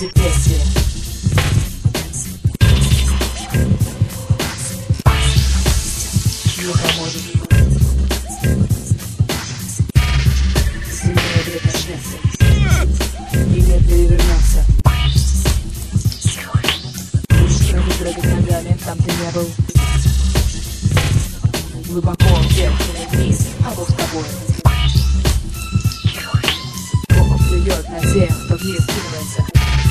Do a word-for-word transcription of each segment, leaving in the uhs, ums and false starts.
депрессия. Не поможет. Сильнее вред начнется, и мир перевернется. Лучше не дрыгать ногами, там ты не был. Глубоко вверх или вниз, а Бог с тобой. Бог плюет на тех, кто вниз кинуется.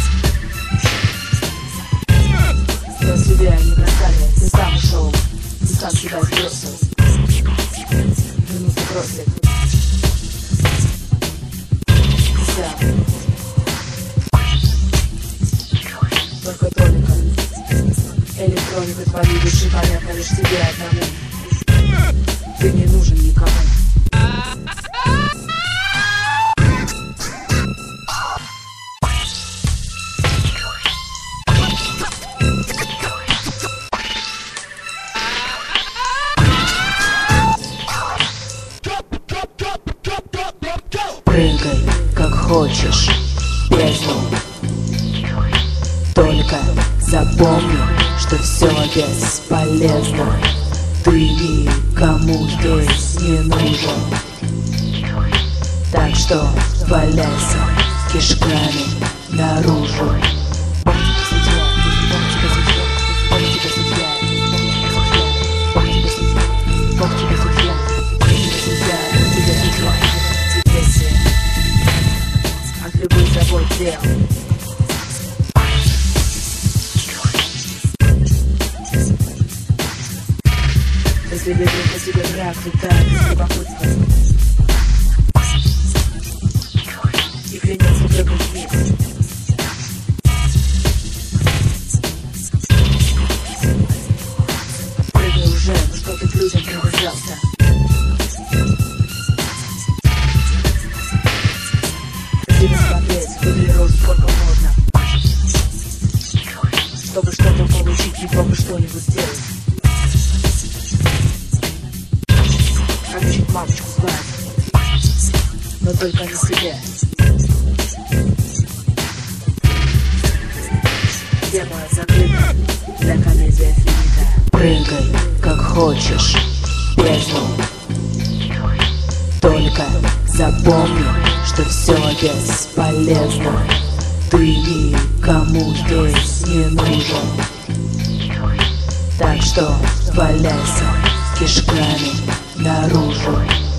Кто себя не бросали, ты сам ушел, ты сам себя сбросил. Вернулся просит. Ты сам. Только только электроника твоей души понятна лишь тебе одному. Ты не нужен никому. Прыгай, как хочешь, в бездну. Только запомни, что все бесполезно. Ты никому здесь не нужен. Так что валяйся кишками наружу. Депрессия от любых забот дел. Если бежит по себе враг, то так любопытство. И клянется прыгнуть вниз. Прыгай уже, ну что ты к людям привязался? Красиво смотреть, выдали рост сколько можно. Чтобы что-то получить, не только что-нибудь сделать. Научить мамочку звать, но только не себе. Тема закрыта, для комедия финита. Прыгай, как хочешь, в бездну. Только запомни, что все бесполезно. Ты никому здесь не нужен. Так что валяйся кишками наружу.